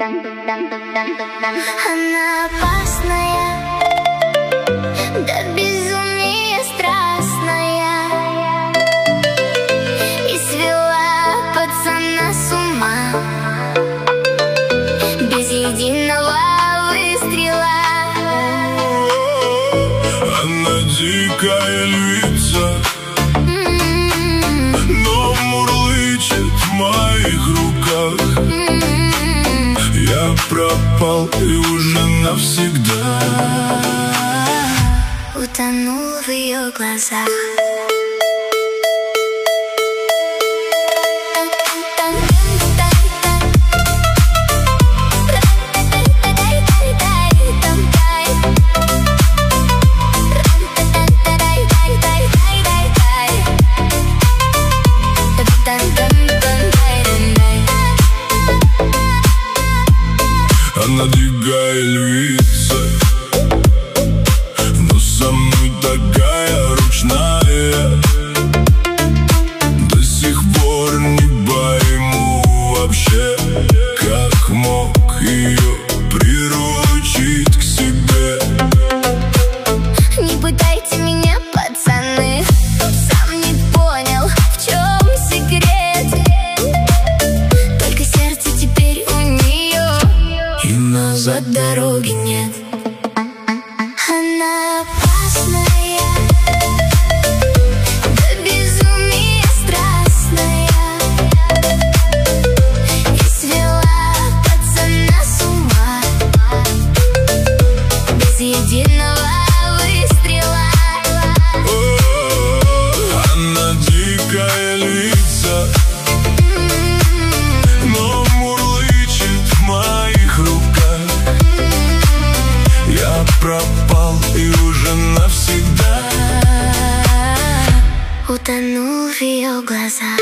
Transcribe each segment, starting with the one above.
Она опасная, до безумия страстная, и свела пацана с ума без единого выстрела. Она дикая львица, но мурлычет в моих руках. Я пропал и уже навсегда утонул в ее глазах. Она дикая львица, но со мной такая ручная. До сих пор не пойму вообще, как мог ее приручить к себе. Не пытайте меня, пацаны, сам не понял, в чем секрет. Только сердце теперь у нее, И назад дороги нет. Она опасная, до безумия страстная, и свела пацана с ума без единого выстрела. Она дикая львица, но мурлычет в моих руках. Я пропал и уже навсегда Утонул в ее глазах.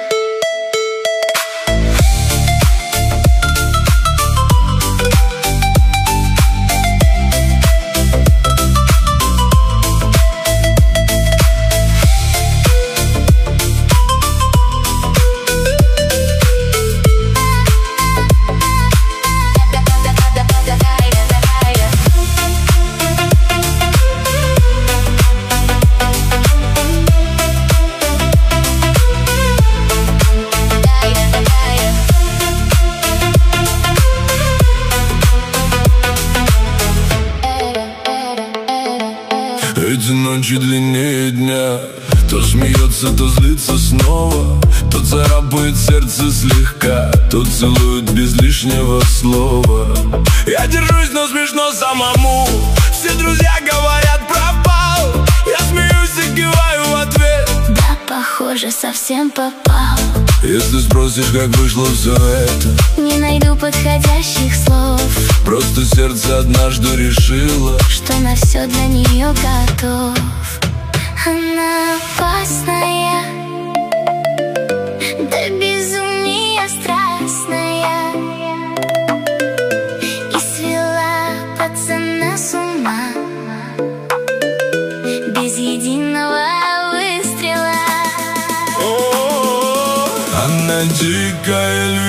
Эти ночи длиннее дня. То смеется, то злится снова, то царапает сердце слегка, то целует без лишнего слова. Я держусь, но смешно самому. Все друзья говорят, пропал. Я смеюсь и киваю в ответ. Да, похоже, совсем попал. Если спросишь, как вышло все это, не найду подходящих слов. просто сердце однажды решило, что на все для нее готов. Она опасная, до безумия страстная, и свела пацана с ума без единого выстрела. она дикая львица,